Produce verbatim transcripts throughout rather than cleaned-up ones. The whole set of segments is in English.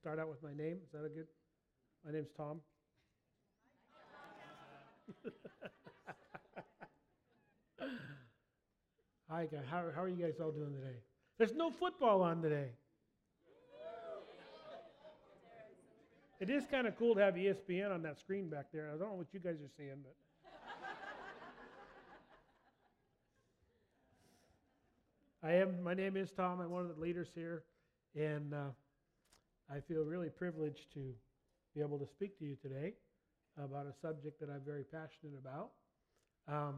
start out with my name. Is that a good? My name's Tom. Hi, guys. How, how are you guys all doing today? There's no football on today. It is kind of cool to have E S P N on that screen back there. I don't know what you guys are seeing, but I am. My name is Tom. I'm one of the leaders here, and uh, I feel really privileged to be able to speak to you today about a subject that I'm very passionate about. Um,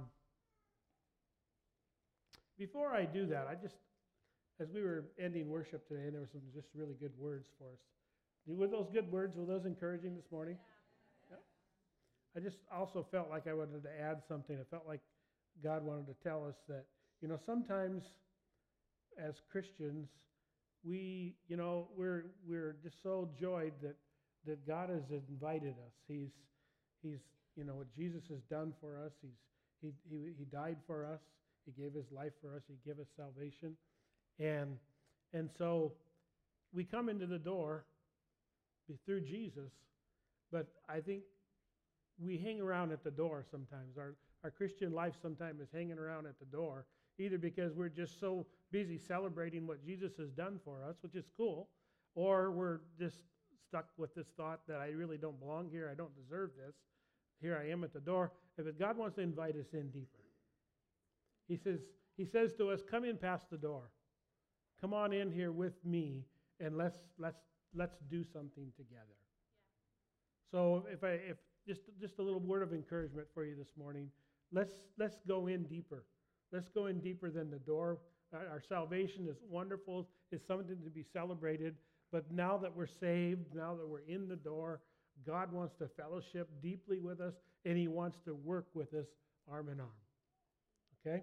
before I do that, I just, as we were ending worship today, and there were some just really good words for us. Were those good words? Were those encouraging this morning? Yeah. I just also felt like I wanted to add something. I felt like God wanted to tell us that, you know, sometimes as Christians, we, you know, we're we're just so joyed that that God has invited us. He's He's, you know, what Jesus has done for us. He's he he he died for us. He gave his life for us. He gave us salvation, and and so we come into the door through Jesus, but I think we hang around at the door sometimes. Our our Christian life sometimes is hanging around at the door, either because we're just so busy celebrating what Jesus has done for us, which is cool, or we're just stuck with this thought that I really don't belong here, I don't deserve this. Here I am at the door. But God wants to invite us in deeper. He says, He says to us, come in past the door. Come on in here with me, and let's let's let's do something together. Yeah. So if I if just just a little word of encouragement for you this morning, let's let's go in deeper. Let's go in deeper than the door. Our, our salvation is wonderful. It's something to be celebrated. But now that we're saved, now that we're in the door, God wants to fellowship deeply with us, and He wants to work with us arm in arm. Okay?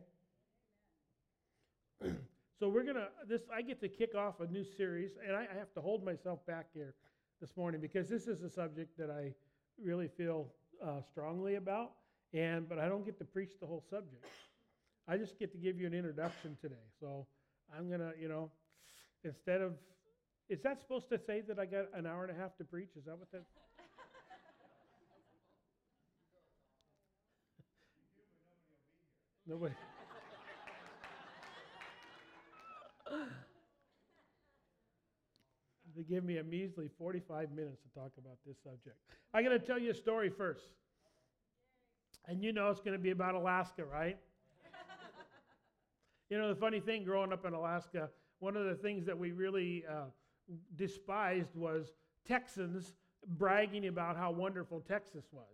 So we're gonna this. I get to kick off a new series, and I, I have to hold myself back here this morning because this is a subject that I really feel uh, strongly about, and but I don't get to preach the whole subject. I just get to give you an introduction today. So I'm gonna, you know, instead of, is that supposed to say that I got an hour and a half to preach? Is that what that? Nobody. They give me a measly forty-five minutes to talk about this subject. I'm going to tell you a story first. And you know it's going to be about Alaska, right? You know, the funny thing, growing up in Alaska, one of the things that we really uh, despised was Texans bragging about how wonderful Texas was.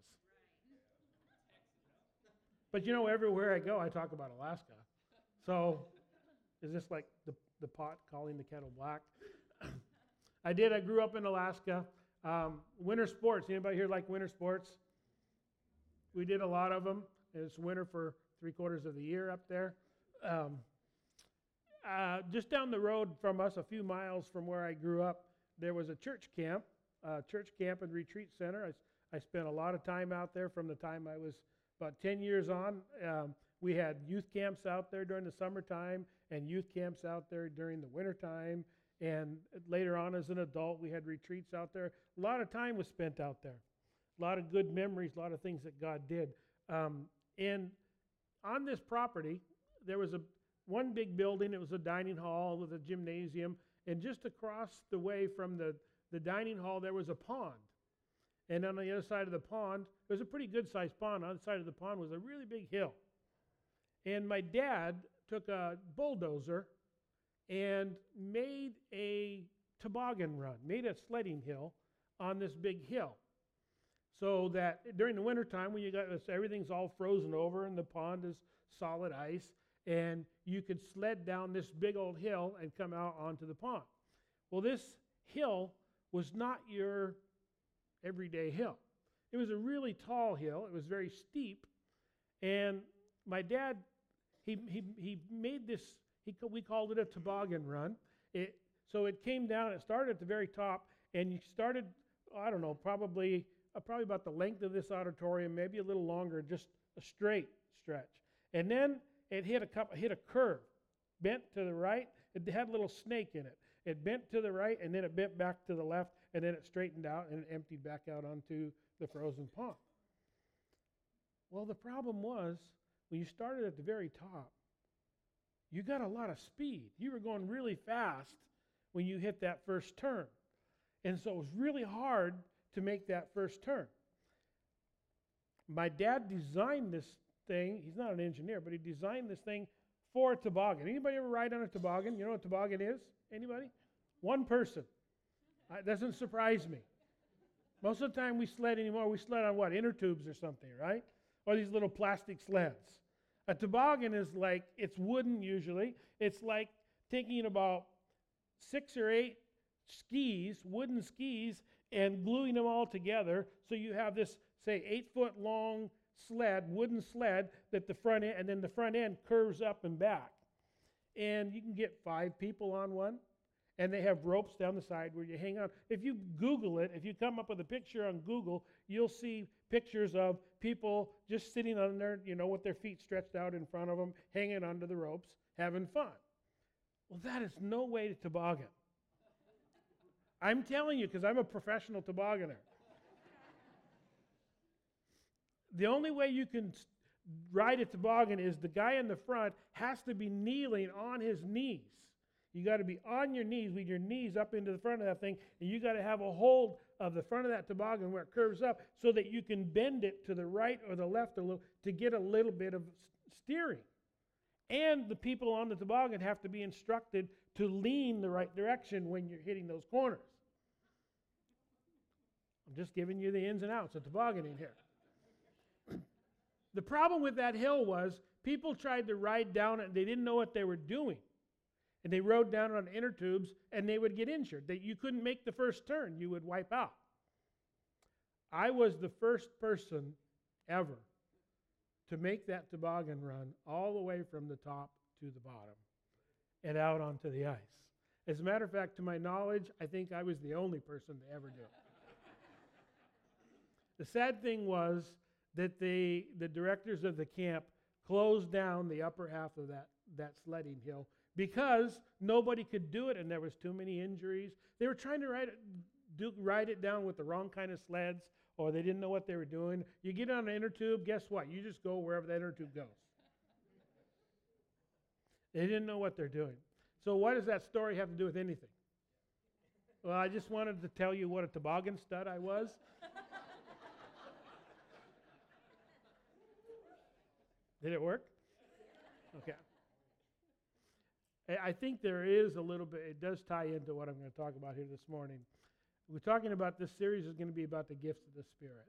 But you know, everywhere I go, I talk about Alaska. So is this like the, the pot calling the kettle black? I did. I grew up in Alaska. Um, winter sports. Anybody here like winter sports? We did a lot of them. It's winter for three quarters of the year up there. Um, uh, just down the road from us, a few miles from where I grew up, there was a church camp, uh, church camp and retreat center. I, I spent a lot of time out there from the time I was about ten years on. Um, we had youth camps out there during the summertime and youth camps out there during the wintertime. And later on as an adult, we had retreats out there. A lot of time was spent out there. A lot of good memories, a lot of things that God did. Um, and on this property, there was a one big building. It was a dining hall with a gymnasium. And just across the way from the, the dining hall, there was a pond. And on the other side of the pond, it was a pretty good-sized pond. On the side of the pond was a really big hill. And my dad took a bulldozer and made a toboggan run, made a sledding hill on this big hill. So that during the wintertime, when you got this, everything's all frozen over and the pond is solid ice, and you could sled down this big old hill and come out onto the pond. Well, this hill was not your everyday hill. It was a really tall hill. It was very steep, and my dad, he he he made this. He we called it a toboggan run. It so it came down. It started at the very top, and you started. I don't know, probably uh, probably about the length of this auditorium, maybe a little longer, just a straight stretch, and then it hit a couple, hit a curve, bent to the right. It had a little snake in it, It bent to the right, and then it bent back to the left, and then it straightened out and it emptied back out onto the frozen pond. Well, the problem was, when you started at the very top, you got a lot of speed. You were going really fast when you hit that first turn. And so it was really hard to make that first turn. My dad designed this thing. He's not an engineer, but he designed this thing for a toboggan. Anybody ever ride on a toboggan? You know what a toboggan is? Anybody? One person. Uh, It doesn't surprise me. Most of the time we sled anymore, we sled on what? Inner tubes or something, right? Or these little plastic sleds. A toboggan is like, it's wooden usually. It's like taking about six or eight skis, wooden skis, and gluing them all together so you have this, say, eight-foot long sled, wooden sled, that the front end, and then the front end curves up and back. And you can get five people on one, and they have ropes down the side where you hang on. If you Google it, if you come up with a picture on Google, you'll see pictures of people just sitting on there, you know, with their feet stretched out in front of them, hanging onto the ropes, having fun. Well, that is no way to toboggan. I'm telling you, because I'm a professional tobogganer. The only way you can ride a toboggan is the guy in the front has to be kneeling on his knees. You got to be on your knees with your knees up into the front of that thing, and you got to have a hold of the front of that toboggan where it curves up so that you can bend it to the right or the left a little to get a little bit of steering. And the people on the toboggan have to be instructed to lean the right direction when you're hitting those corners. I'm just giving you the ins and outs of tobogganing here. The problem with that hill was people tried to ride down it and they didn't know what they were doing. And they rode down on inner tubes and they would get injured. That you couldn't make the first turn, you would wipe out. I was the first person ever to make that toboggan run all the way from the top to the bottom and out onto the ice. As a matter of fact, to my knowledge, I think I was the only person to ever do it. The sad thing was that the, the directors of the camp closed down the upper half of that, that sledding hill because nobody could do it and there was too many injuries. They were trying to ride it, do, ride it down with the wrong kind of sleds, or they didn't know what they were doing. You get on an inner tube, guess what? You just go wherever the inner tube goes. They didn't know what they're doing. So what does that story have to do with anything? Well, I just wanted to tell you what a toboggan stud I was. Did it work? Okay. I think there is a little bit, it does tie into what I'm going to talk about here this morning. We're talking about, this series is going to be about the gifts of the Spirit.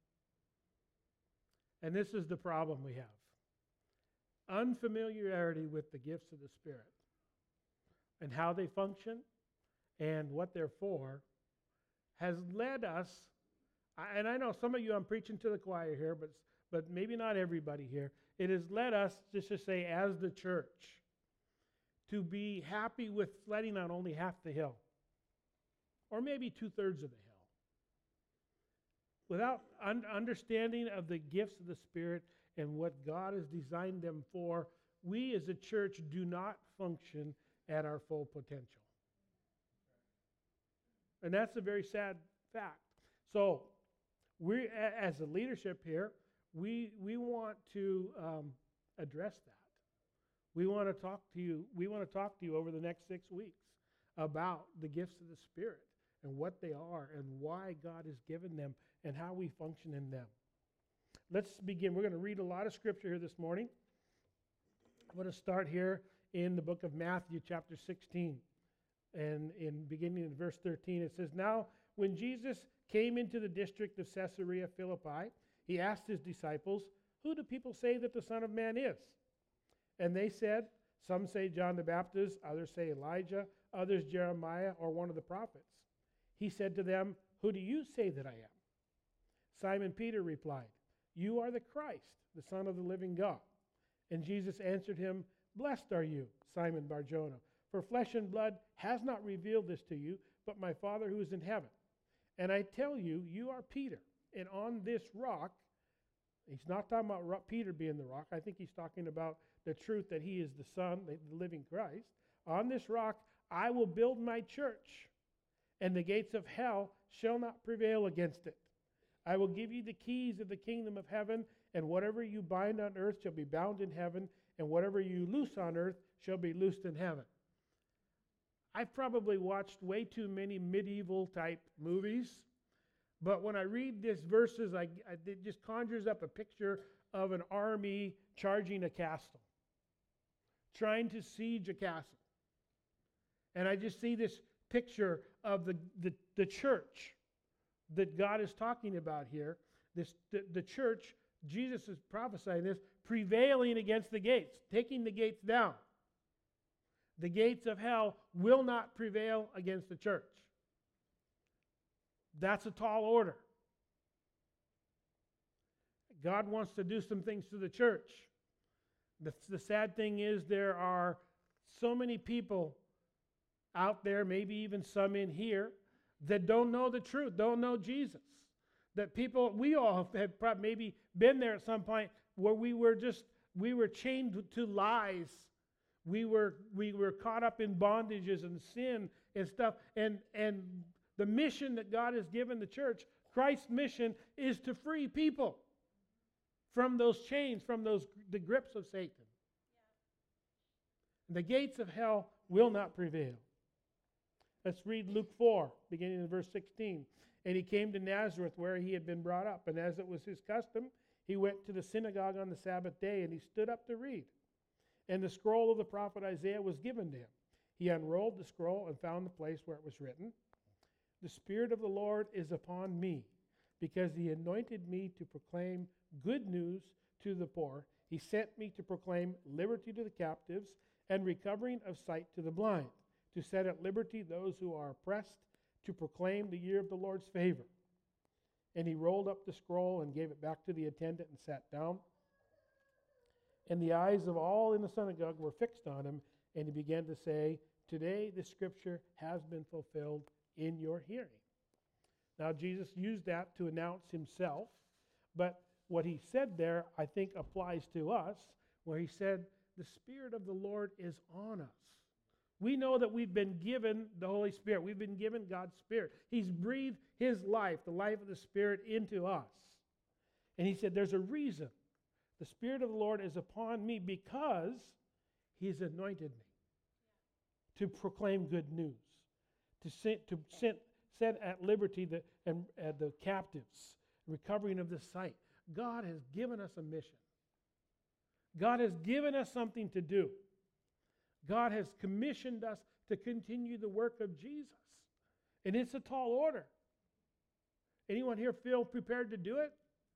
And this is the problem we have. Unfamiliarity with the gifts of the Spirit and how they function and what they're for has led us, and I know some of you, I'm preaching to the choir here, but, but maybe not everybody here. It has led us, just to say, as the church, to be happy with sledding on only half the hill, or maybe two-thirds of the hill. Without un- understanding of the gifts of the Spirit and what God has designed them for, we as a church do not function at our full potential. And that's a very sad fact. So, we, a- as a leadership here, we we want to um, address that. We want to talk to you. We want to talk to you over the next six weeks about the gifts of the Spirit and what they are and why God has given them and how we function in them. Let's begin. We're going to read a lot of scripture here this morning. I'm going to start here in the book of Matthew, chapter sixteen. And in beginning in verse thirteen, it says, "Now when Jesus came into the district of Caesarea Philippi, he asked his disciples, 'Who do people say that the Son of Man is?' And they said, 'Some say John the Baptist, others say Elijah, others Jeremiah or one of the prophets.' He said to them, 'Who do you say that I am?' Simon Peter replied, 'You are the Christ, the Son of the living God.' And Jesus answered him, 'Blessed are you, Simon Bar-Jonah, for flesh and blood has not revealed this to you, but my Father who is in heaven. And I tell you, you are Peter, and on this rock,'" he's not talking about ro- Peter being the rock. I think he's talking about the truth that he is the Son, the living Christ. "On this rock I will build my church, and the gates of hell shall not prevail against it. I will give you the keys of the kingdom of heaven, and whatever you bind on earth shall be bound in heaven, and whatever you loose on earth shall be loosed in heaven. I've probably watched way too many medieval type movies, but when I read these verses, I, I, it just conjures up a picture of an army charging a castle, trying to siege a castle. And I just see this picture of the, the, the church that God is talking about here. This the, the church, Jesus is prophesying this, prevailing against the gates, taking the gates down. The gates of hell will not prevail against the church. That's a tall order. God wants to do some things to the church. The, the sad thing is there are so many people out there, maybe even some in here, that don't know the truth, don't know Jesus. That people, we all have probably maybe been there at some point where we were just, we were chained to lies. We were we were caught up in bondages and sin and stuff. And, and the mission that God has given the church, Christ's mission, is to free people from those chains, from those the grips of Satan. Yeah. The gates of hell will not prevail. Let's read Luke four, beginning in verse sixteen. And he came to Nazareth where he had been brought up. And as it was his custom, he went to the synagogue on the Sabbath day, and he stood up to read. And the scroll of the prophet Isaiah was given to him. He unrolled the scroll and found the place where it was written, "The Spirit of the Lord is upon me, because he anointed me to proclaim good news to the poor. He sent me to proclaim liberty to the captives and recovering of sight to the blind, to set at liberty those who are oppressed, to proclaim the year of the Lord's favor." And he rolled up the scroll and gave it back to the attendant and sat down. And the eyes of all in the synagogue were fixed on him, and he began to say, "Today this scripture has been fulfilled in your hearing." Now Jesus used that to announce himself, but what he said there, I think, applies to us, where he said, the Spirit of the Lord is on us. We know that we've been given the Holy Spirit. We've been given God's Spirit. He's breathed his life, the life of the Spirit, into us. And he said, there's a reason. The Spirit of the Lord is upon me because he's anointed me to proclaim good news, to set, to set, set at liberty the, and, uh, the captives, recovering of the sight. God has given us a mission. God has given us something to do. God has commissioned us to continue the work of Jesus. And it's a tall order. Anyone here feel prepared to do it?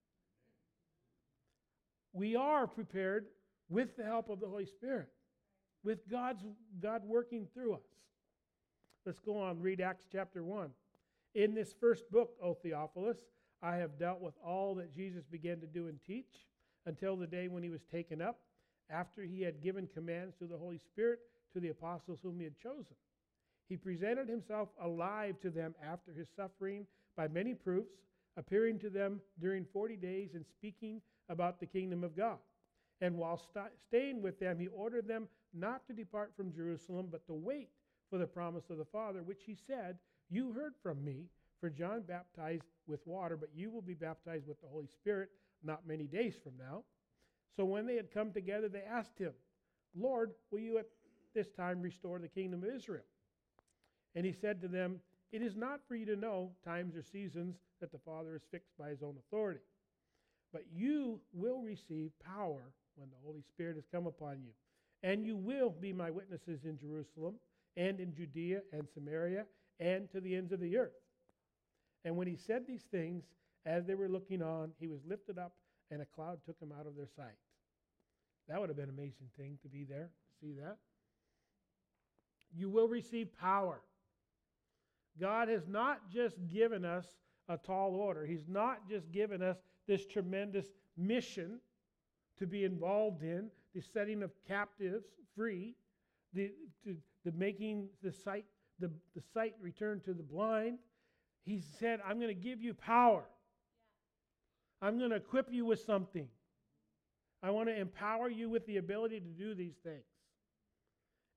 We are prepared with the help of the Holy Spirit, with God's God working through us. Let's go on, read Acts chapter one. In this first book, O Theophilus, I have dealt with all that Jesus began to do and teach until the day when he was taken up, after he had given commands to the Holy Spirit to the apostles whom he had chosen. He presented himself alive to them after his suffering by many proofs, appearing to them during forty days and speaking about the kingdom of God. And while st- staying with them, he ordered them not to depart from Jerusalem, but to wait for the promise of the Father, which he said, "You heard from me, for John baptized with water, but you will be baptized with the Holy Spirit not many days from now." So when they had come together, they asked him, "Lord, will you at this time restore the kingdom of Israel?" And he said to them, "It is not for you to know times or seasons that the Father is fixed by his own authority. But you will receive power when the Holy Spirit has come upon you. And you will be my witnesses in Jerusalem and in Judea and Samaria and to the ends of the earth." And when he said these things, as they were looking on, he was lifted up, and a cloud took him out of their sight. That would have been an amazing thing to be there, to see that. You will receive power. God has not just given us a tall order. He's not just given us this tremendous mission to be involved in, the setting of captives free, the, to, the making the sight, the, the sight return to the blind. He said, I'm going to give you power. Yeah. I'm going to equip you with something. I want to empower you with the ability to do these things.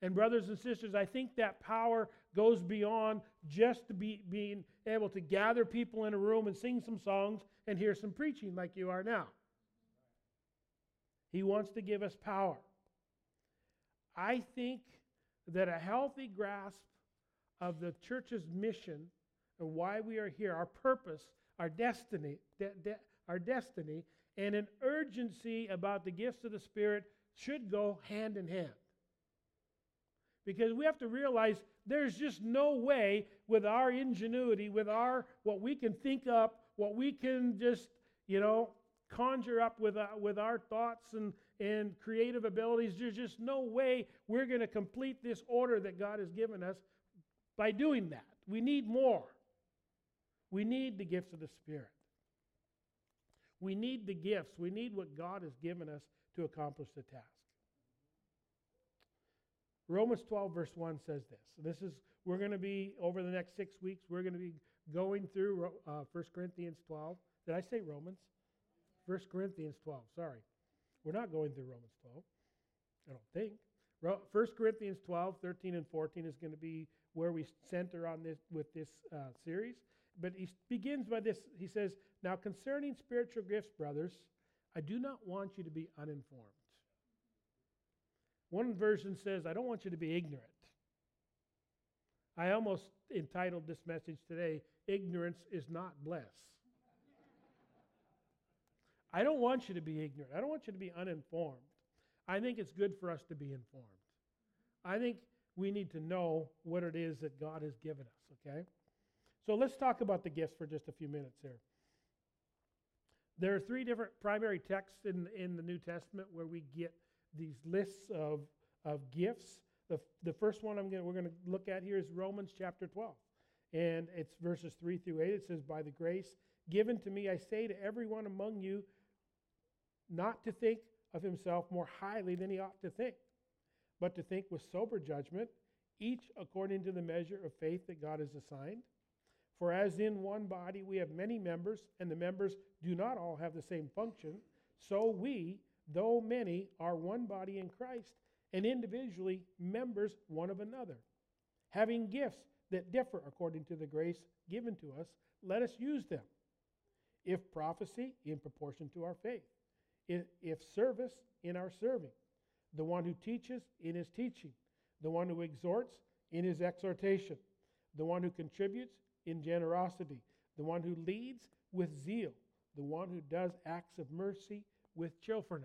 And brothers and sisters, I think that power goes beyond just to be, being able to gather people in a room and sing some songs and hear some preaching like you are now. He wants to give us power. I think that a healthy grasp of the church's mission and why we are here, our purpose, our destiny, de- de- our destiny, and an urgency about the gifts of the Spirit should go hand in hand. Because we have to realize there's just no way with our ingenuity, with our what we can think up, what we can just, you know, conjure up with, uh, with our thoughts and, and creative abilities. There's just no way we're going to complete this order that God has given us by doing that. We need more. We need the gifts of the Spirit. We need the gifts. We need what God has given us to accomplish the task. Romans twelve verse one says this. This is, we're going to be, over the next six weeks, we're going to be going through uh, First Corinthians twelve. Did I say Romans? First Corinthians twelve, sorry. We're not going through Romans twelve, I don't think. First Corinthians twelve, thirteen, and fourteen is going to be where we center on this with this uh, series. But he begins by this. He says, now concerning spiritual gifts, brothers, I do not want you to be uninformed. One version says, I don't want you to be ignorant. I almost entitled this message today, Ignorance is Not Bliss. I don't want you to be ignorant. I don't want you to be uninformed. I think it's good for us to be informed. I think we need to know what it is that God has given us, okay? So let's talk about the gifts for just a few minutes here. There are three different primary texts in, in the New Testament where we get these lists of, of gifts. The, the first one I'm gonna, we're going to look at here is Romans chapter twelve. And it's verses three through eight. It says, by the grace given to me, I say to everyone among you not to think of himself more highly than he ought to think, but to think with sober judgment, each according to the measure of faith that God has assigned. For as in one body we have many members, and the members do not all have the same function, so we, though many, are one body in Christ, and individually members one of another. Having gifts that differ according to the grace given to us, let us use them. If prophecy, in proportion to our faith. If, if service, in our serving. The one who teaches, in his teaching. The one who exhorts, in his exhortation. The one who contributes, in generosity. The one who leads, with zeal. The one who does acts of mercy, with cheerfulness.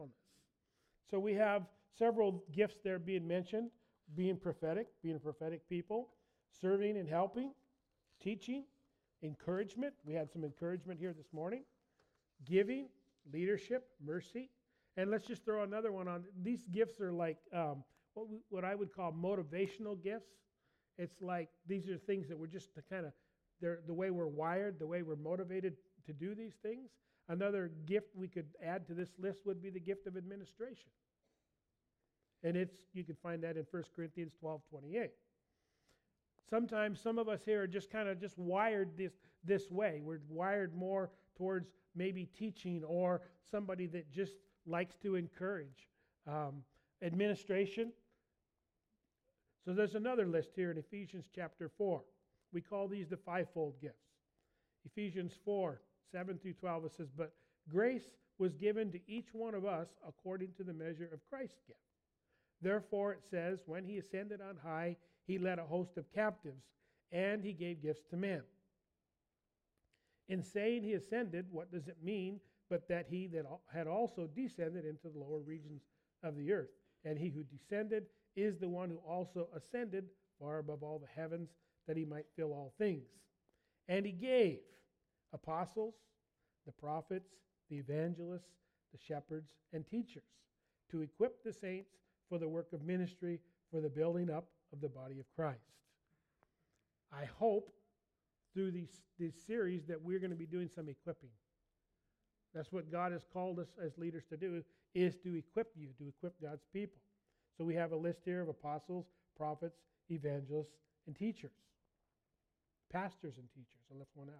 So we have several gifts there being mentioned. Being prophetic, being a prophetic people. Serving and helping. Teaching. Encouragement. We had some encouragement here this morning. Giving. Leadership. Mercy. And let's just throw another one on. These gifts are like um, what, we, what I would call motivational gifts. It's like these are things that we're just to kind of, they're the way we're wired, the way we're motivated to do these things. Another gift we could add to this list would be the gift of administration. And it's, you can find that in First Corinthians twelve twenty-eight. Sometimes some of us here are just kind of just wired this, this way. We're wired more towards maybe teaching or somebody that just likes to encourage. Um, administration. So there's another list here in Ephesians chapter four. We call these the fivefold gifts. Ephesians four, seven through twelve, it says, but grace was given to each one of us according to the measure of Christ's gift. Therefore it says, when he ascended on high, he led a host of captives, and he gave gifts to men. In saying he ascended, what does it mean but that he that had also descended into the lower regions of the earth? And he who descended is the one who also ascended far above all the heavens, that he might fill all things. And he gave apostles, the prophets, the evangelists, the shepherds, and teachers to equip the saints for the work of ministry, for the building up of the body of Christ. I hope through these, this series that we're going to be doing some equipping. That's what God has called us as leaders to do, is to equip you, to equip God's people. So we have a list here of apostles, prophets, evangelists, and teachers. Pastors and teachers. I left one out.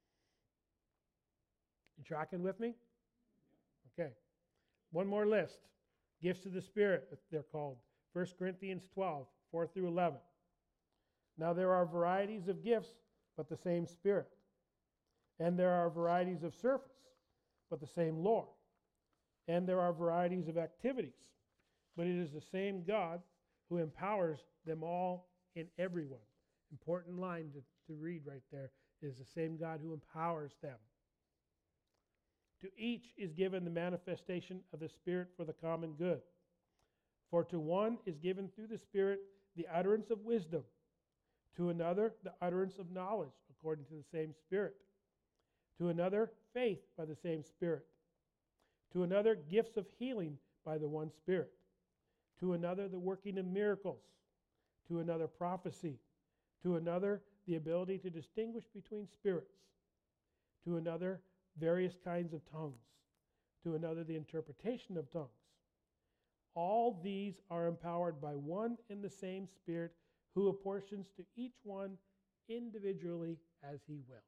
You tracking with me? Okay. One more list. Gifts of the Spirit, they're called. First Corinthians twelve, four through eleven. Now there are varieties of gifts, but the same Spirit. And there are varieties of service, but the same Lord. And there are varieties of activities, but it is the same God who empowers them all in everyone. Important line to, to read right there. It is the same God who empowers them. To each is given the manifestation of the Spirit for the common good. For to one is given through the Spirit the utterance of wisdom, to another the utterance of knowledge according to the same Spirit, to another faith by the same Spirit, to another gifts of healing by the one Spirit, to another the working of miracles, to another prophecy, to another the ability to distinguish between spirits, to another various kinds of tongues, to another the interpretation of tongues. All these are empowered by one and the same Spirit, who apportions to each one individually as he wills.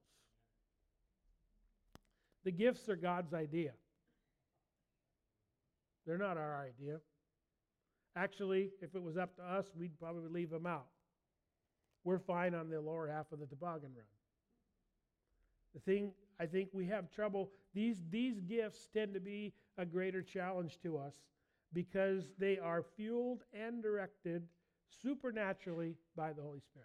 The gifts are God's idea. They're not our idea. Actually, if it was up to us, we'd probably leave them out. We're fine on the lower half of the toboggan run. The thing, I think we have trouble, these, these gifts tend to be a greater challenge to us because they are fueled and directed supernaturally by the Holy Spirit,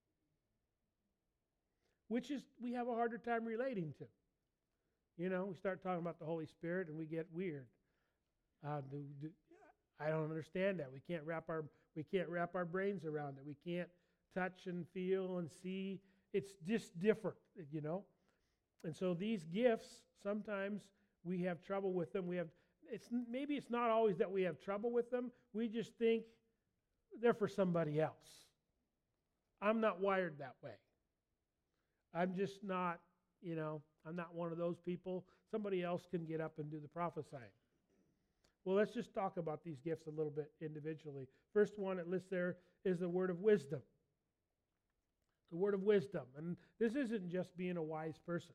which is, we have a harder time relating to. You know, we start talking about the Holy Spirit and we get weird. Uh, do, do, I don't understand that. We can't wrap our we can't wrap our brains around it. We can't touch and feel and see. It's just different, you know. And so these gifts, sometimes we have trouble with them. We have it's maybe it's not always that we have trouble with them. We just think they're for somebody else. I'm not wired that way. I'm just not, you know, I'm not one of those people. Somebody else can get up and do the prophesying. Well, let's just talk about these gifts a little bit individually. First one it lists there is the word of wisdom. The word of wisdom. And this isn't just being a wise person.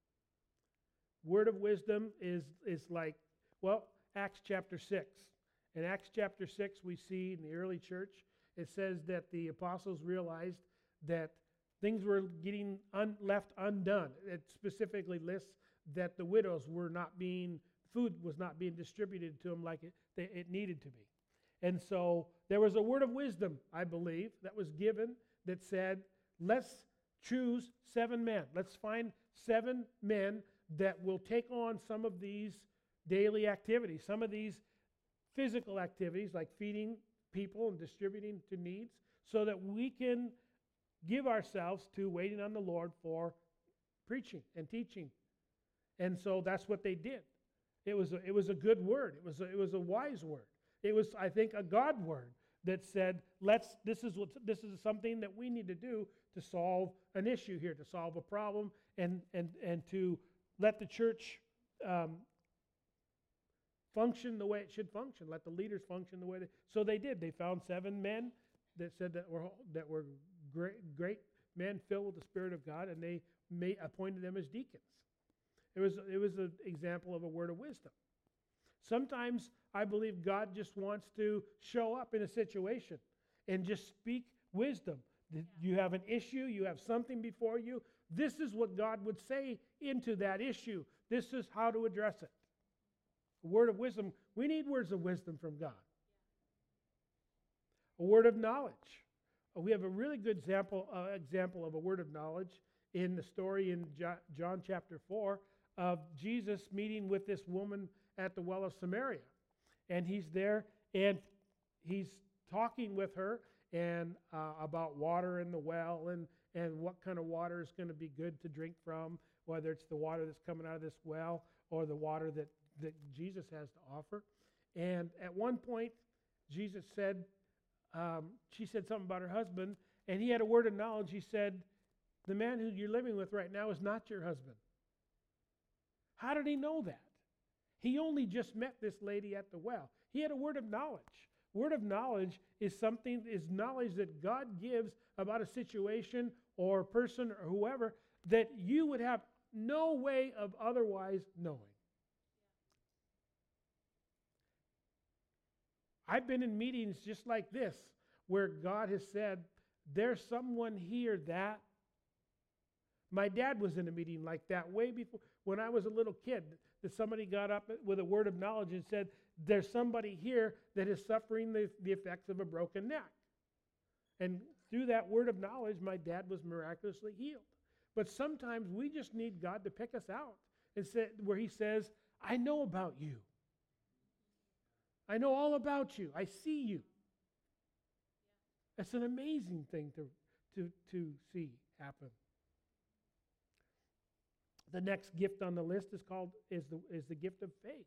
Word of wisdom is, is like, well, Acts chapter six. In Acts chapter six, we see in the early church, it says that the apostles realized that things were getting un, left undone. It specifically lists that the widows were not being, food was not being distributed to them like it, it needed to be. And so there was a word of wisdom, I believe, that was given that said, let's choose seven men. Let's find seven men that will take on some of these daily activities, some of these physical activities like feeding people and distributing to needs, so that we can give ourselves to waiting on the Lord for preaching and teaching. And so that's what they did. It was a, it was a good word. It was a, it was a wise word. It was, I think, a God word that said, "Let's. This is what this is something that we need to do to solve an issue here, to solve a problem, and and and to let the church um, function the way it should function. Let the leaders function the way they." So they did. They found seven men that said that were that were great great men filled with the Spirit of God, and they made, appointed them as deacons. It was it was an example of a word of wisdom. Sometimes I believe God just wants to show up in a situation and just speak wisdom. Yeah. You have an issue, you have something before you. This is what God would say into that issue. This is how to address it. A word of wisdom. We need words of wisdom from God. A word of knowledge. We have a really good example, uh, example of a word of knowledge in the story in Jo- John chapter four of Jesus meeting with this woman at the well of Samaria. And he's there and he's talking with her and uh, about water in the well and, and what kind of water is going to be good to drink from, whether it's the water that's coming out of this well or the water that, that Jesus has to offer. And at one point, Jesus said, um, she said something about her husband, and he had a word of knowledge. He said, the man who you're living with right now is not your husband. How did he know that? He only just met this lady at the well. He had a word of knowledge. Word of knowledge is something, is knowledge that God gives about a situation or a person or whoever that you would have no way of otherwise knowing. I've been in meetings just like this where God has said, there's someone here that. My dad was in a meeting like that way before, when I was a little kid, that somebody got up with a word of knowledge and said, there's somebody here that is suffering the, the effects of a broken neck. And through that word of knowledge, my dad was miraculously healed. But sometimes we just need God to pick us out and say, where he says, I know about you. I know all about you. I see you. That's an amazing thing to, to, to see happen. The next gift on the list is called is the is the gift of faith.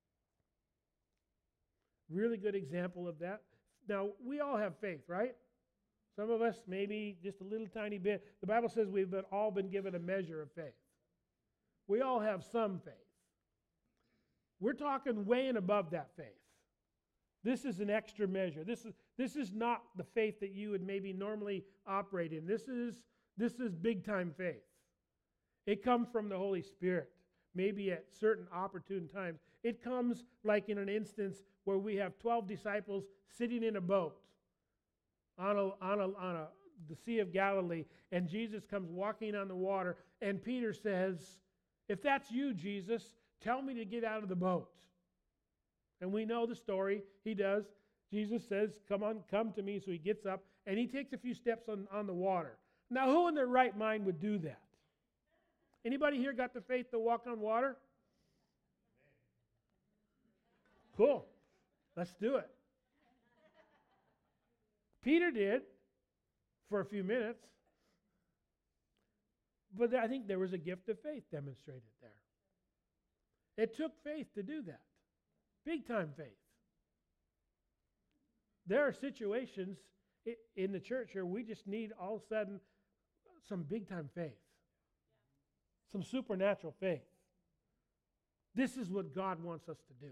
Really good example of that. Now, we all have faith, right? Some of us maybe just a little tiny bit. The Bible says we've been, all been given a measure of faith. We all have some faith. We're talking way and above that faith. This is an extra measure. This is this is not the faith that you would maybe normally operate in. This is this is big time faith. It comes from the Holy Spirit, maybe at certain opportune times. It comes like in an instance where we have twelve disciples sitting in a boat on a, on a, on a, the Sea of Galilee, and Jesus comes walking on the water, and Peter says, if that's you, Jesus, tell me to get out of the boat. And we know the story. He does. Jesus says, come on, come to me. So he gets up, and he takes a few steps on, on the water. Now, who in their right mind would do that? Anybody here got the faith to walk on water? Cool. Let's do it. Peter did for a few minutes. But I think there was a gift of faith demonstrated there. It took faith to do that. Big time faith. There are situations in the church where we just need all of a sudden some big time faith. Some supernatural faith. This is what God wants us to do.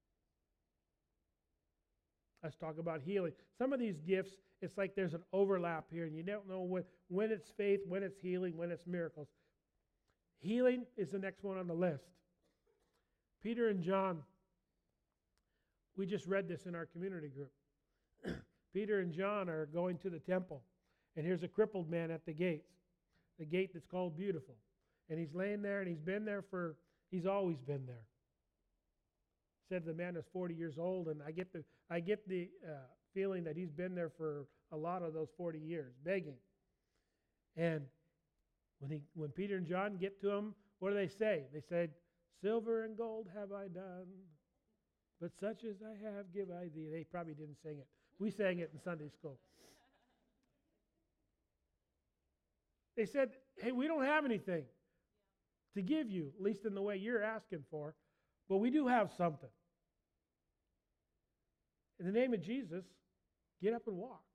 Let's talk about healing. Some of these gifts, it's like there's an overlap here, and you don't know when, when it's faith, when it's healing, when it's miracles. Healing is the next one on the list. Peter and John, we just read this in our community group. Peter and John are going to the temple, and here's a crippled man at the gates, the gate that's called Beautiful. And he's laying there, and he's been there for, he's always been there. Said the man is forty years old, and I get the, I get the uh, feeling that he's been there for a lot of those forty years, begging. And when he, when Peter and John get to him, what do they say? They said, silver and gold have I done, but such as I have give I thee. They probably didn't sing it. We sang it in Sunday school. They said, hey, we don't have anything to give you, at least in the way you're asking for, but we do have something. In the name of Jesus, get up and walk.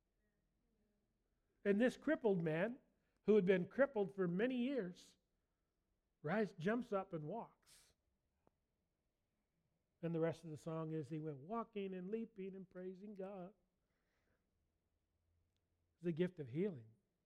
And this crippled man, who had been crippled for many years, rise, jumps up and walks. And the rest of the song is, he went walking and leaping and praising God. It's the gift of healing.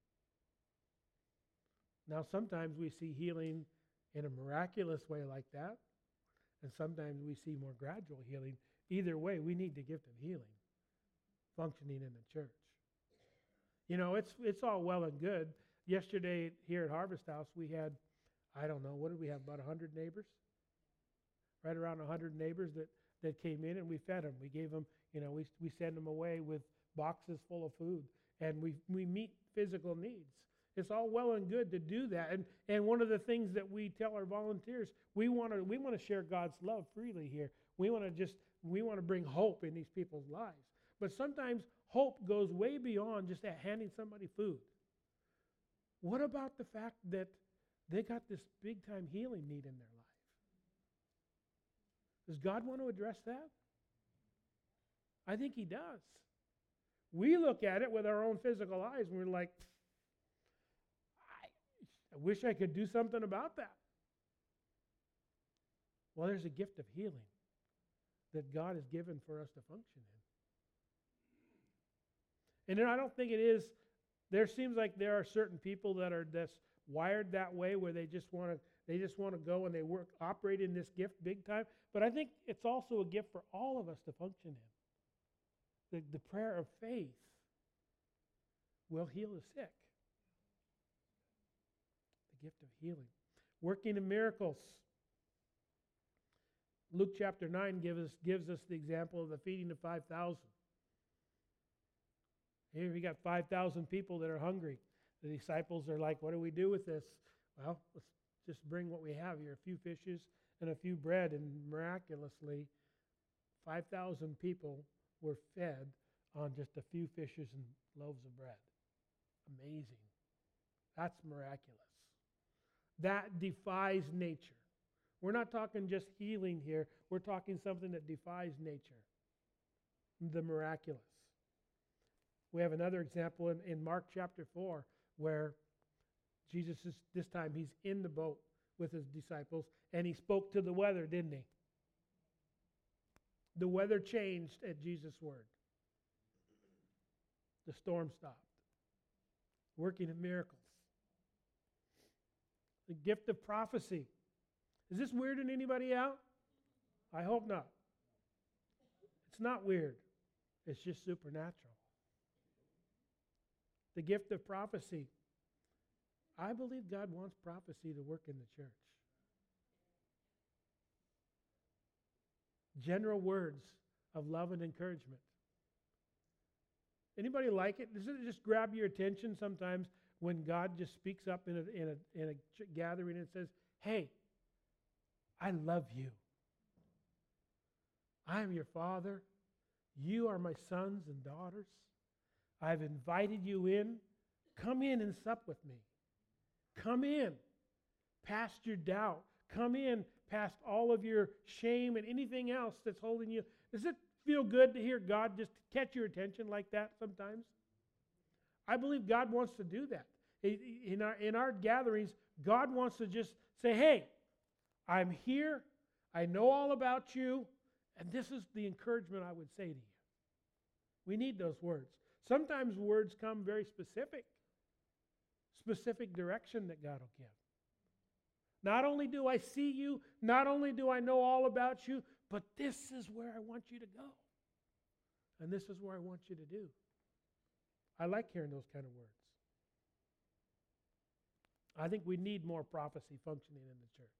Now, sometimes we see healing in a miraculous way like that, and sometimes we see more gradual healing. Either way, we need the gift of healing functioning in the church. You know, it's it's all well and good. Yesterday here at Harvest House, we had, I don't know, what did we have, about one hundred neighbors? Right around one hundred neighbors that, that came in, and we fed them. We gave them, you know, we we send them away with boxes full of food, and we we meet physical needs. It's all well and good to do that. And and one of the things that we tell our volunteers, we want to we want to share God's love freely here. We want to just we want to bring hope in these people's lives. But sometimes hope goes way beyond just handing somebody food. What about the fact that they got this big time healing need in their life? Does God want to address that? I think he does. We look at it with our own physical eyes and we're like, I wish I could do something about that. Well, there's a gift of healing that God has given for us to function in. And then I don't think it is, there seems like there are certain people that are just wired that way where they just want to they just want to go and they work, operate in this gift big time. But I think it's also a gift for all of us to function in. the, the prayer of faith will heal the sick. The gift of healing. Working in miracles. Luke chapter nine gives us, gives us the example of the feeding of five thousand. Here we got five thousand people that are hungry. The disciples are like, what do we do with this? Well, let's just bring what we have here, a few fishes and a few bread. And miraculously, five thousand people were fed on just a few fishes and loaves of bread. Amazing. That's miraculous. That defies nature. We're not talking just healing here. We're talking something that defies nature. The miraculous. We have another example in, in Mark chapter four where Jesus is, this time he's in the boat with his disciples and he spoke to the weather, didn't he? The weather changed at Jesus' word. The storm stopped. Working of miracles. The gift of prophecy. Is this weirding anybody out? I hope not. It's not weird. It's just supernatural. The gift of prophecy. I believe God wants prophecy to work in the church. General words of love and encouragement. Anybody like it? Does it just grab your attention sometimes when God just speaks up in a, in a, in a gathering and says, hey, I love you. I am your father. You are my sons and daughters. I've invited you in. Come in and sup with me. Come in past your doubt. Come in past all of your shame and anything else that's holding you. Does it feel good to hear God just catch your attention like that sometimes? I believe God wants to do that. In our, in our gatherings, God wants to just say, hey, I'm here. I know all about you. And this is the encouragement I would say to you. We need those words. Sometimes words come very specific. Specific direction that God will give. Not only do I see you, not only do I know all about you, but this is where I want you to go. And this is where I want you to do. I like hearing those kind of words. I think we need more prophecy functioning in the church.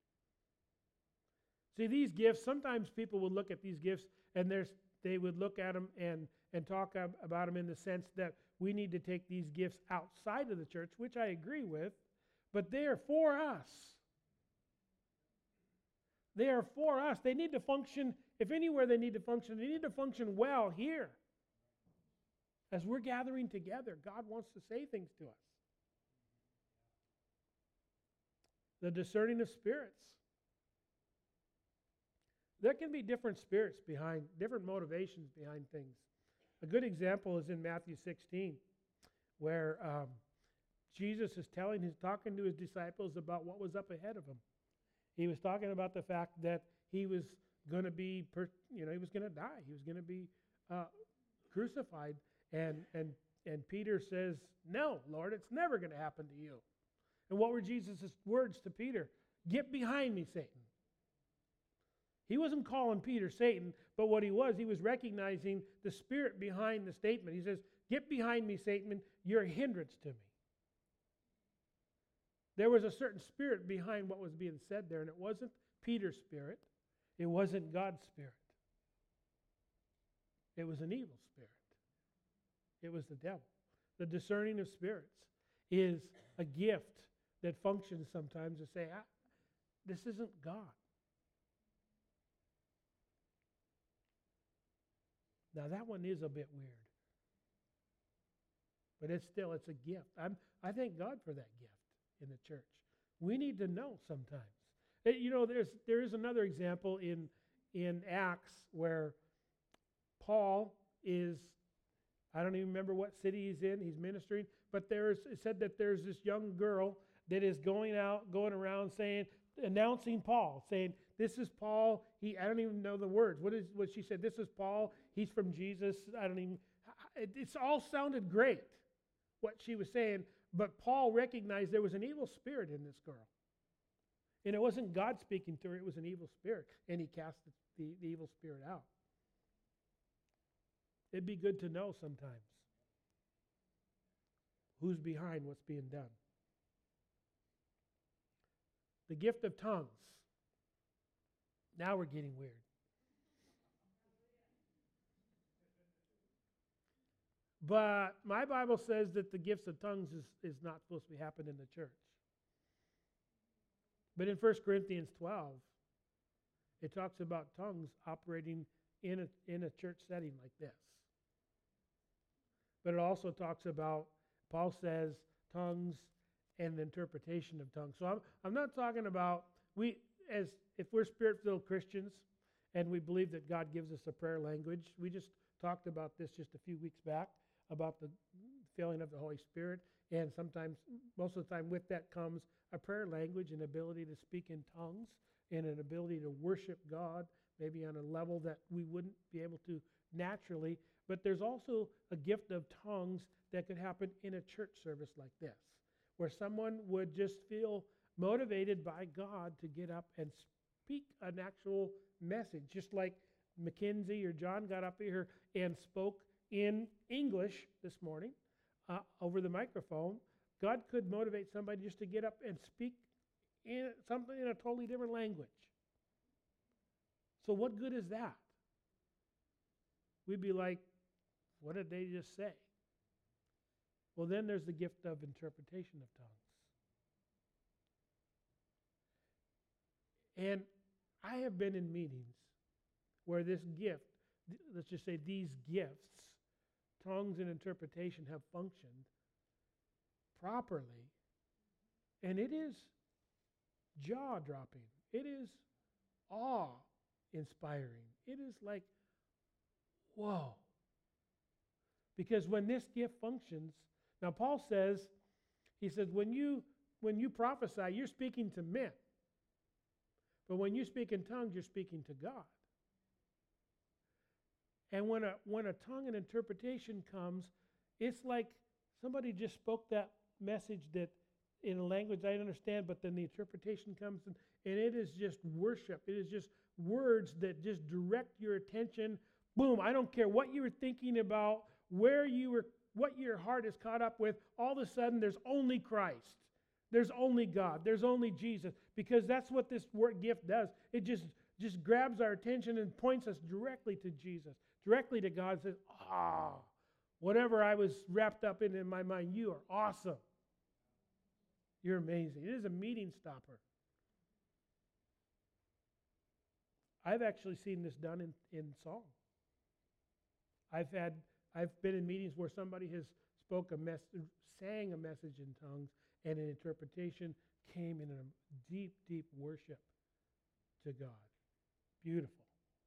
See, these gifts, sometimes people would look at these gifts and there's, they would look at them and, and talk ab- about them in the sense that we need to take these gifts outside of the church, which I agree with, but they are for us. They are for us. They need to function, if anywhere they need to function, they need to function well here. As we're gathering together, God wants to say things to us. The discerning of spirits. There can be different spirits behind, different motivations behind things. A good example is in Matthew sixteen, where um, Jesus is telling, he's talking to his disciples about what was up ahead of him. He was talking about the fact that he was going to be, per, you know, he was going to die. He was going to be uh, crucified. And, and, and Peter says, no, Lord, it's never going to happen to you. And what were Jesus' words to Peter? Get behind me, Satan. He wasn't calling Peter Satan, but what he was, he was recognizing the spirit behind the statement. He says, get behind me, Satan, you're a hindrance to me. There was a certain spirit behind what was being said there, and it wasn't Peter's spirit. It wasn't God's spirit. It was an evil spirit. It was the devil. The discerning of spirits is a gift that functions sometimes to say, ah, this isn't God. Now that one is a bit weird. But it's still, it's a gift. I'm, I thank God for that gift in the church. We need to know sometimes. It, you know, there's there is another example in, in Acts where Paul is, I don't even remember what city he's in, he's ministering, but there's, it said that there's this young girl that is going out, going around saying, announcing Paul, saying, this is Paul. He, I don't even know the words. What is what she said? This is Paul. He's from Jesus. I don't even, it, it's all sounded great, what she was saying, but Paul recognized there was an evil spirit in this girl. And it wasn't God speaking to her, it was an evil spirit. And he cast the, the, the evil spirit out. It'd be good to know sometimes who's behind what's being done. The gift of tongues. Now we're getting weird. But my Bible says that the gifts of tongues is, is not supposed to be happening in the church. But in First Corinthians twelve, it talks about tongues operating in a, in a church setting like this. But it also talks about, Paul says, tongues and the interpretation of tongues. So I'm, I'm not talking about, we as if we're Spirit-filled Christians and we believe that God gives us a prayer language. We just talked about this just a few weeks back, about the filling of the Holy Spirit. And sometimes, most of the time with that comes a prayer language, an ability to speak in tongues, and an ability to worship God, maybe on a level that we wouldn't be able to naturally. But there's also a gift of tongues that could happen in a church service like this, where someone would just feel motivated by God to get up and speak an actual message, just like Mackenzie or John got up here and spoke in English this morning uh, over the microphone. God could motivate somebody just to get up and speak in something in a totally different language. So what good is that? We'd be like, what did they just say? Well, then there's the gift of interpretation of tongues. And I have been in meetings where this gift, th- let's just say these gifts, tongues and interpretation, have functioned properly. And it is jaw-dropping. It is awe-inspiring. It is like, whoa. Because when this gift functions, now Paul says, he says, when you when you prophesy, you're speaking to men. But when you speak in tongues, you're speaking to God. And when a when a tongue and interpretation comes, it's like somebody just spoke that message that in a language I understand, but then the interpretation comes, and, and it is just worship. It is just words that just direct your attention. Boom, I don't care what you were thinking about, where you were, what your heart is caught up with. All of a sudden, there's only Christ. There's only God. There's only Jesus. Because that's what this word gift does. It just, just grabs our attention and points us directly to Jesus, directly to God, and says, ah, whatever I was wrapped up in in my mind, you are awesome. You're amazing. It is a meeting stopper. I've actually seen this done in, in song. I've had I've been in meetings where somebody has spoke a message, sang a message in tongues, and an interpretation came in a deep, deep worship to God. Beautiful.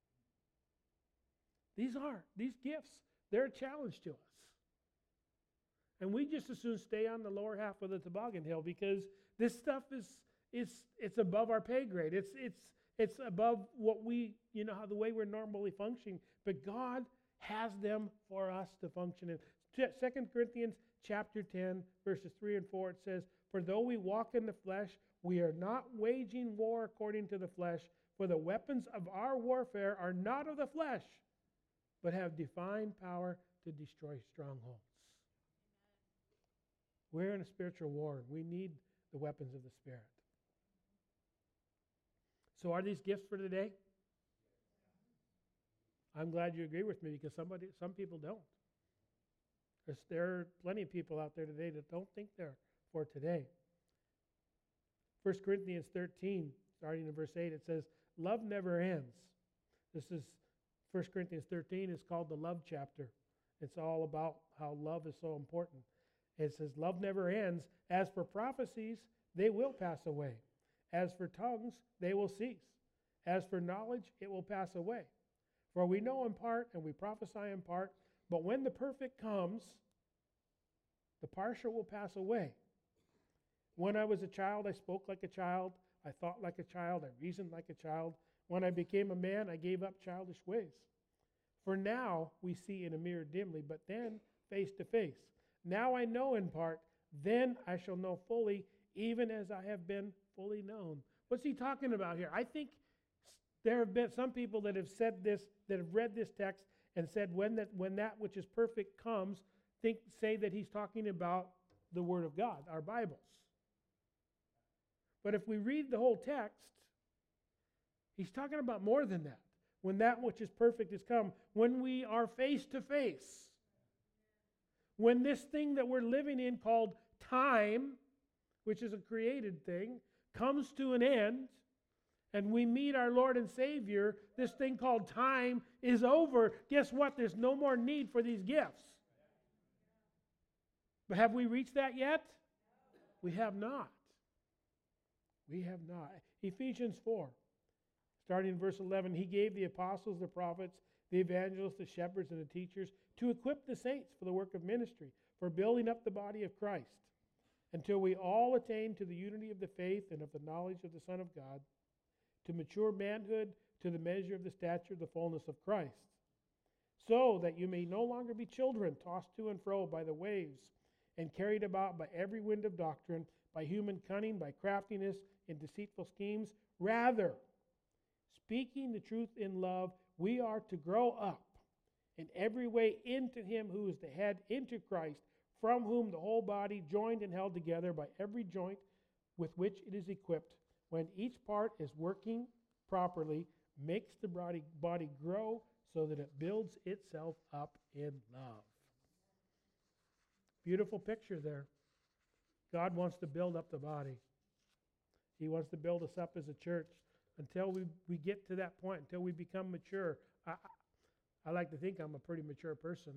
These are, these gifts, they're a challenge to us. And we just as soon stay on the lower half of the toboggan hill, because this stuff is, is it's above our pay grade. It's it's it's above what we, you know, how the way we're normally functioning. But God has them for us to function in. Second Corinthians chapter ten, verses three and four, it says, "For though we walk in the flesh, we are not waging war according to the flesh, for the weapons of our warfare are not of the flesh, but have divine power to destroy strongholds." We're in a spiritual war, and we need the weapons of the Spirit. So are these gifts for today? I'm glad you agree with me, because somebody, some people don't. There's, there are plenty of people out there today that don't think they're for today. First Corinthians thirteen, starting in verse eight, it says, "Love never ends." This is, First Corinthians thirteen is called the love chapter. It's all about how love is so important. It says, "Love never ends. As for prophecies, they will pass away. As for tongues, they will cease. As for knowledge, it will pass away. For we know in part and we prophesy in part, but when the perfect comes, the partial will pass away. When I was a child, I spoke like a child. I thought like a child. I reasoned like a child. When I became a man, I gave up childish ways. For now we see in a mirror dimly, but then face to face. Now I know in part, then I shall know fully, even as I have been fully known." What's he talking about here? I think there have been some people that have said this, that have read this text, and said when that, when that which is perfect comes, think, say that he's talking about the Word of God, our Bibles. But if we read the whole text, he's talking about more than that. When that which is perfect has come, when we are face to face, when this thing that we're living in called time, which is a created thing, comes to an end, and we meet our Lord and Savior, this thing called time is over. Guess what? There's no more need for these gifts. But have we reached that yet? We have not. We have not. Ephesians four, starting in verse eleven, he gave the apostles, the prophets, the evangelists, the shepherds, and the teachers to equip the saints for the work of ministry, for building up the body of Christ, until we all attain to the unity of the faith and of the knowledge of the Son of God, to mature manhood, to the measure of the stature of the fullness of Christ, so that you may no longer be children, tossed to and fro by the waves, and carried about by every wind of doctrine, by human cunning, by craftiness, in deceitful schemes. Rather, speaking the truth in love, we are to grow up in every way into him who is the head, into Christ, from whom the whole body, joined and held together by every joint with which it is equipped, when each part is working properly, makes the body, body grow so that it builds itself up in love. Beautiful picture there. God wants to build up the body. He wants to build us up as a church until we, we get to that point, until we become mature. I, I like to think I'm a pretty mature person,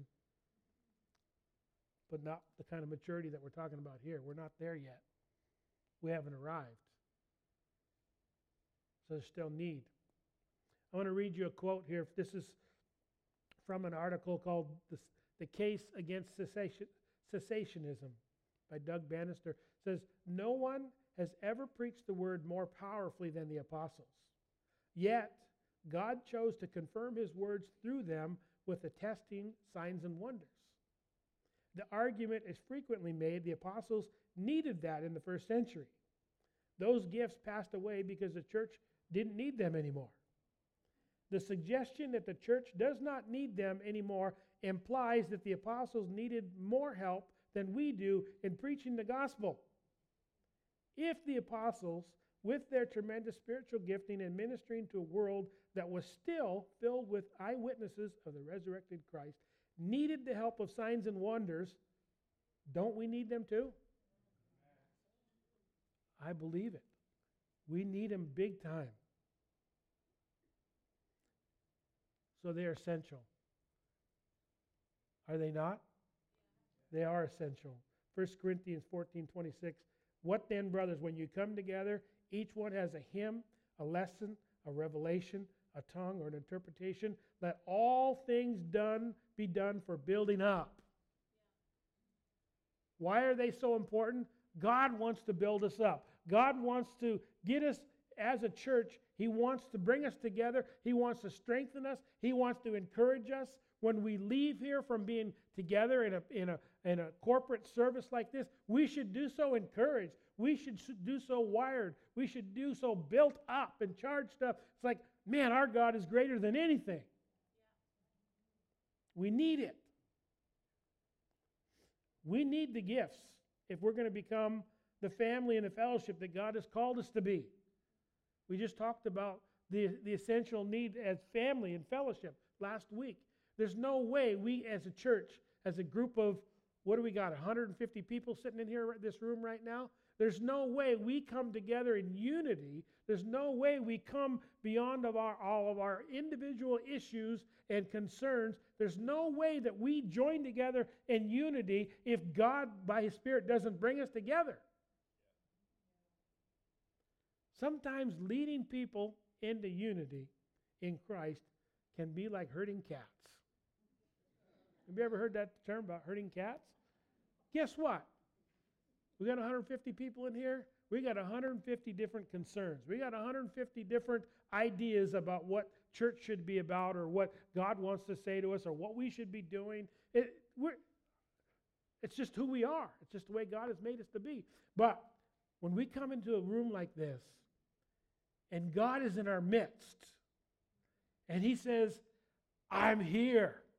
but not the kind of maturity that we're talking about here. We're not there yet. We haven't arrived. So there's still need. I want to read you a quote here. This is from an article called The, the Case Against Cessation, Cessationism by Doug Bannister. It says, no one has ever preached the word more powerfully than the apostles. Yet, God chose to confirm his words through them with attesting signs and wonders. The argument is frequently made the apostles needed that in the first century. Those gifts passed away because the church didn't need them anymore. The suggestion that the church does not need them anymore implies that the apostles needed more help than we do in preaching the gospel. If the apostles, with their tremendous spiritual gifting and ministering to a world that was still filled with eyewitnesses of the resurrected Christ, needed the help of signs and wonders, don't we need them too? I believe it. We need them big time. So they are essential. Are they not? They are essential. First Corinthians fourteen twenty-six. What then, brothers, when you come together, each one has a hymn, a lesson, a revelation, a tongue, or an interpretation. Let all things done be done for building up. Why are they so important? God wants to build us up. God wants to get us as a church. He wants to bring us together. He wants to strengthen us. He wants to encourage us. When we leave here from being together in a, in a, in a corporate service like this, we should do so encouraged. We should do so wired. We should do so built up and charged up. It's like, man, our God is greater than anything. We need it. We need the gifts if we're going to become the family and the fellowship that God has called us to be. We just talked about the, the essential need as family and fellowship last week. There's no way we as a church, as a group of, what do we got, one hundred fifty people sitting in here, this room right now? There's no way we come together in unity. There's no way we come beyond of our, all of our individual issues and concerns. There's no way that we join together in unity if God, by His Spirit, doesn't bring us together. Sometimes leading people into unity in Christ can be like herding cats. Have you ever heard that term about herding cats? Guess what? We got one hundred fifty people in here. We got one hundred fifty different concerns. We got one hundred fifty different ideas about what church should be about or what God wants to say to us or what we should be doing. It, we're, it's just who we are. It's just the way God has made us to be. But when we come into a room like this and God is in our midst and He says, I'm here.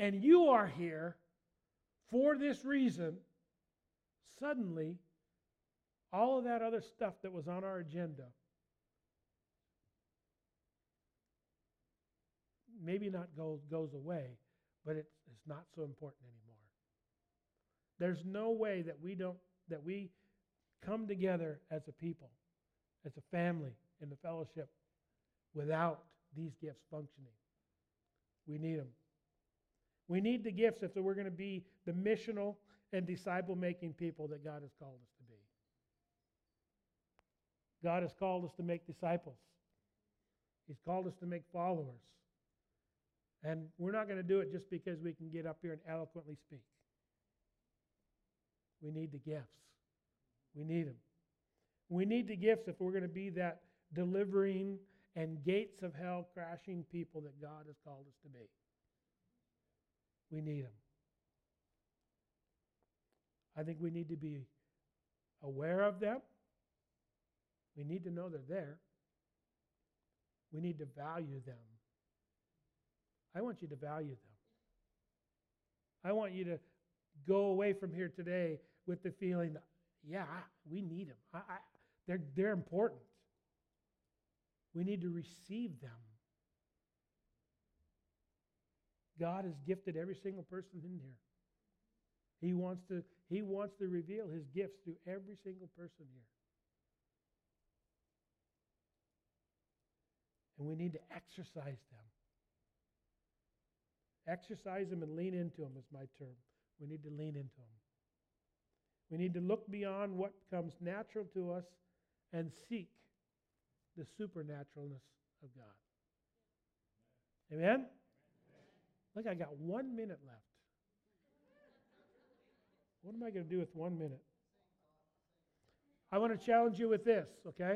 and you are here for this reason, suddenly, all of that other stuff that was on our agenda maybe not goes, goes away, but it's, it's not so important anymore. There's no way that we don't that we come together as a people, as a family in the fellowship without these gifts functioning. We need them. We need the gifts if we're going to be the missional and disciple-making people that God has called us to be. God has called us to make disciples. He's called us to make followers. And we're not going to do it just because we can get up here and eloquently speak. We need the gifts. We need them. We need the gifts if we're going to be that delivering and gates of hell crashing people that God has called us to be. We need them. I think we need to be aware of them. We need to know they're there. We need to value them. I want you to value them. I want you to go away from here today with the feeling that, yeah, we need them. I, I, they're, they're important. We need to receive them. God has gifted every single person in here. He wants to, he wants to reveal his gifts to every single person here. And we need to exercise them. Exercise them and lean into them is my term. We need to lean into them. We need to look beyond what comes natural to us and seek the supernaturalness of God. Amen? Look, I got one minute left. What am I going to do with one minute? I want to challenge you with this, okay?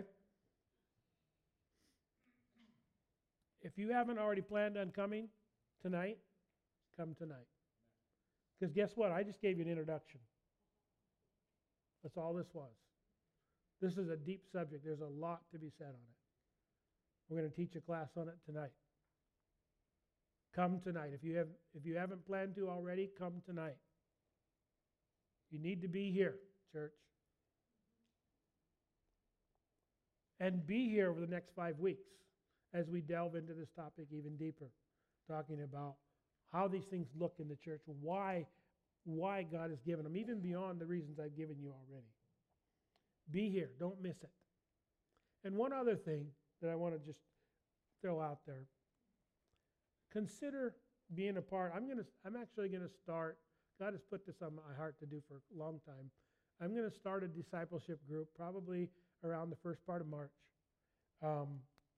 If you haven't already planned on coming tonight, come tonight. Because guess what? I just gave you an introduction. That's all this was. This is a deep subject. There's a lot to be said on it. We're going to teach a class on it tonight. Come tonight. If you have, if you haven't planned to already, come tonight. You need to be here, church. And be here over the next five weeks as we delve into this topic even deeper, talking about how these things look in the church, why, why God has given them, even beyond the reasons I've given you already. Be here. Don't miss it. And one other thing that I want to just throw out there. Consider being a part. I'm going to, I'm actually going to start, God has put this on my heart to do for a long time. I'm going to start a discipleship group probably around the first part of March. Um,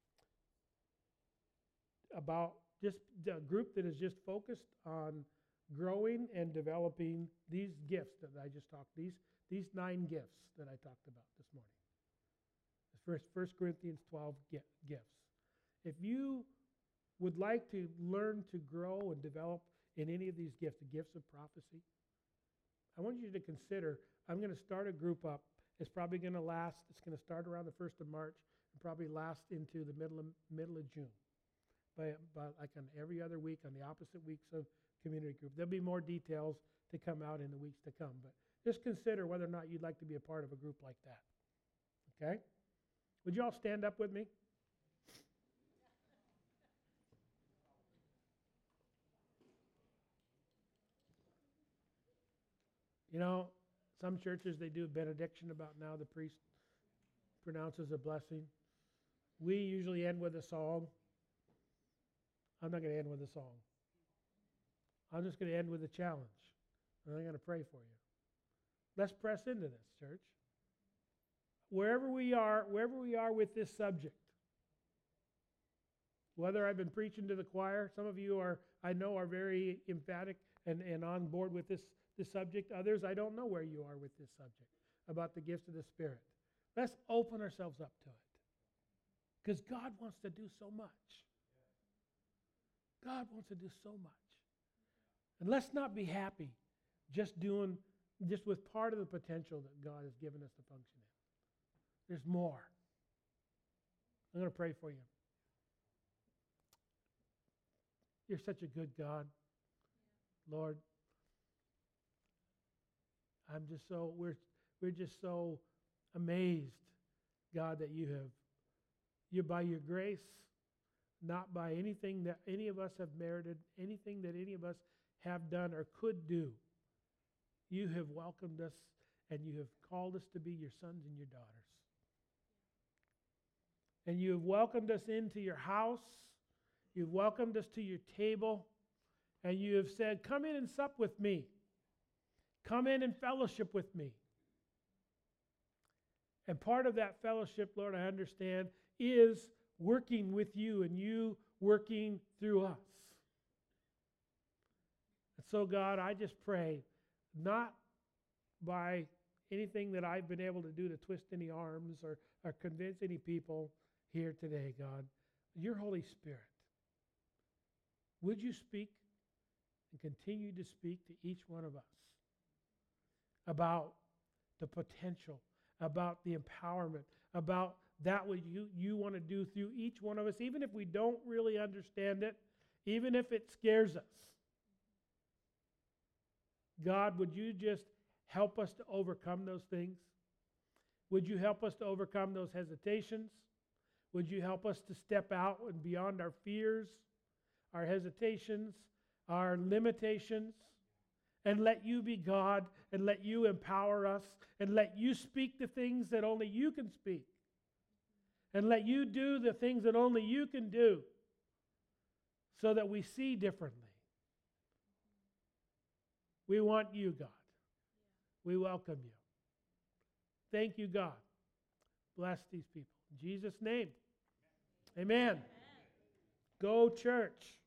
about just a group that is just focused on growing and developing these gifts that I just talked, these, these nine gifts that I talked about this morning. First, First Corinthians twelve gifts. If you would like to learn to grow and develop in any of these gifts, the gifts of prophecy, I want you to consider, I'm going to start a group up. It's probably going to last, it's going to start around the first of March and probably last into the middle of, middle of June. By, by like on every other week, on the opposite weeks of community group. There'll be more details to come out in the weeks to come. But just consider whether or not you'd like to be a part of a group like that. Okay? Would you all stand up with me? You know, some churches, they do a benediction about now the priest pronounces a blessing. We usually end with a song. I'm not going to end with a song. I'm just going to end with a challenge. And I'm going to pray for you. Let's press into this, church. Wherever we are, wherever we are with this subject, whether I've been preaching to the choir, some of you are, I know, are very emphatic and, and on board with this, this subject. Others, I don't know where you are with this subject about the gifts of the Spirit. Let's open ourselves up to it. Because God wants to do so much. God wants to do so much. And let's not be happy just doing, just with part of the potential that God has given us to function in. There's more. I'm going to pray for you. You're such a good God. Lord, I'm just so, we're, we're just so amazed, God, that you have, you by your grace, not by anything that any of us have merited, anything that any of us have done or could do. You have welcomed us and you have called us to be your sons and your daughters. And you have welcomed us into your house. You've welcomed us to your table. And you have said, come in and sup with me. Come in and fellowship with me. And part of that fellowship, Lord, I understand, is working with you and you working through us. And so, God, I just pray, not by anything that I've been able to do to twist any arms or, or convince any people here today, God, your Holy Spirit, would you speak and continue to speak to each one of us about the potential, about the empowerment, about that what you, you want to do through each one of us, even if we don't really understand it, even if it scares us. God, would you just help us to overcome those things? Would you help us to overcome those hesitations? Would you help us to step out and beyond our fears, our hesitations, our limitations, and let you be God, and let you empower us, and let you speak the things that only you can speak, and let you do the things that only you can do, so that we see differently. We want you, God. We welcome you. Thank you, God. Bless these people. In Jesus' name. Amen. Amen. Go church.